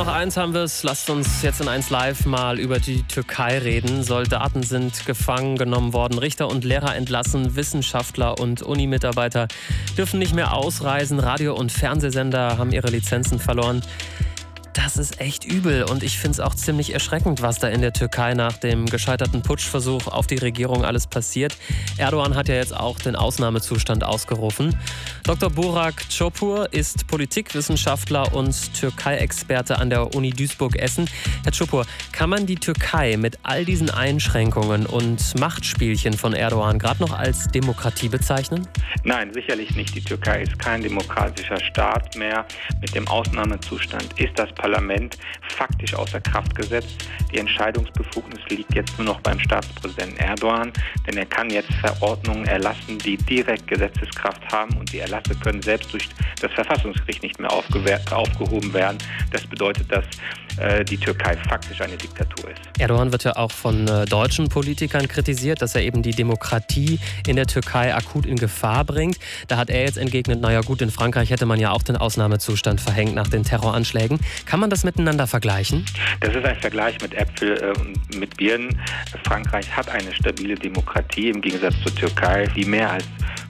1 haben wir es. Lasst uns jetzt in 1 Live mal über die Türkei reden. Soldaten sind gefangen genommen worden, Richter und Lehrer entlassen, Wissenschaftler und Unimitarbeiter dürfen nicht mehr ausreisen, Radio- und Fernsehsender haben ihre Lizenzen verloren. Das ist echt übel und ich finde es auch ziemlich erschreckend, was da in der Türkei nach dem gescheiterten Putschversuch auf die Regierung alles passiert. Erdogan hat ja jetzt auch den Ausnahmezustand ausgerufen. Dr. Burak Çopur ist Politikwissenschaftler und Türkei-Experte an der Uni Duisburg-Essen. Herr Çopur, kann man die Türkei mit all diesen Einschränkungen und Machtspielchen von Erdogan gerade noch als Demokratie bezeichnen? Nein, sicherlich nicht. Die Türkei ist kein demokratischer Staat mehr. Mit dem Ausnahmezustand ist das Parlament faktisch außer Kraft gesetzt. Die Entscheidungsbefugnis liegt jetzt nur noch beim Staatspräsidenten Erdogan, denn er kann jetzt Verordnungen erlassen, die direkt Gesetzeskraft haben und die Erlasse können selbst durch das Verfassungsgericht nicht mehr aufgehoben werden. Das bedeutet, dass die Türkei faktisch eine Diktatur ist. Erdogan wird ja auch von deutschen Politikern kritisiert, dass er eben die Demokratie in der Türkei akut in Gefahr bringt. Da hat er jetzt entgegnet, naja gut, in Frankreich hätte man ja auch den Ausnahmezustand verhängt nach den Terroranschlägen. Kann man das miteinander vergleichen? Das ist ein Vergleich mit Äpfel und mit Birnen. Frankreich hat eine stabile Demokratie im Gegensatz zur Türkei, die mehr als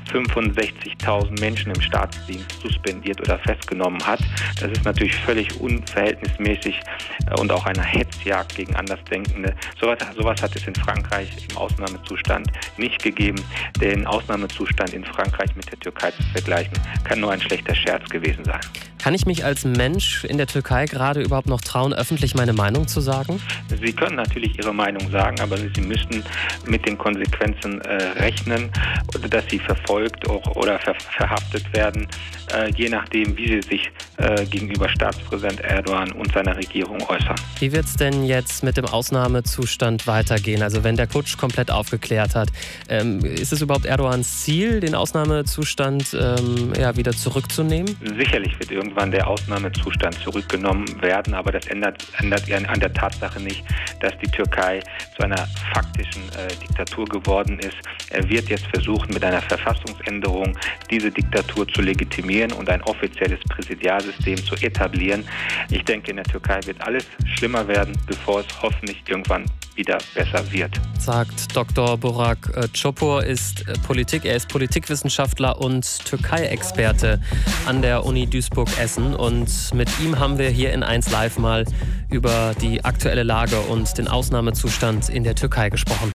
65.000 Menschen im Staatsdienst suspendiert oder festgenommen hat. Das ist natürlich völlig unverhältnismäßig und auch eine Hetzjagd gegen Andersdenkende. Sowas hat es in Frankreich im Ausnahmezustand nicht gegeben. Den Ausnahmezustand in Frankreich mit der Türkei zu vergleichen, kann nur ein schlechter Scherz gewesen sein. Kann ich mich als Mensch in der Türkei gerade überhaupt noch trauen, öffentlich meine Meinung zu sagen? Sie können natürlich Ihre Meinung sagen, aber Sie müssen mit den Konsequenzen rechnen, dass Sie verfolgt oder verhaftet werden, je nachdem, wie Sie sich gegenüber Staatspräsident Erdogan und seiner Regierung äußern. Wie wird es denn jetzt mit dem Ausnahmezustand weitergehen? Also wenn der Putsch komplett aufgeklärt hat, ist es überhaupt Erdogans Ziel, den Ausnahmezustand wieder zurückzunehmen? Sicherlich wird irgendwann der Ausnahmezustand zurückgenommen werden, aber das ändert an der Tatsache nicht, dass die Türkei zu einer faktischen Diktatur geworden ist. Er wird jetzt versuchen, mit einer Verfassungsänderung diese Diktatur zu legitimieren und ein offizielles Präsidialsystem zu etablieren. Ich denke, in der Türkei wird alles schlimmer werden, bevor es hoffentlich irgendwann wieder besser wird. Sagt Dr. Burak Çopur, er ist Politikwissenschaftler und Türkei-Experte an der Uni Duisburg-Essen. Und mit ihm haben wir hier in 1 Live mal über die aktuelle Lage und den Ausnahmezustand in der Türkei gesprochen.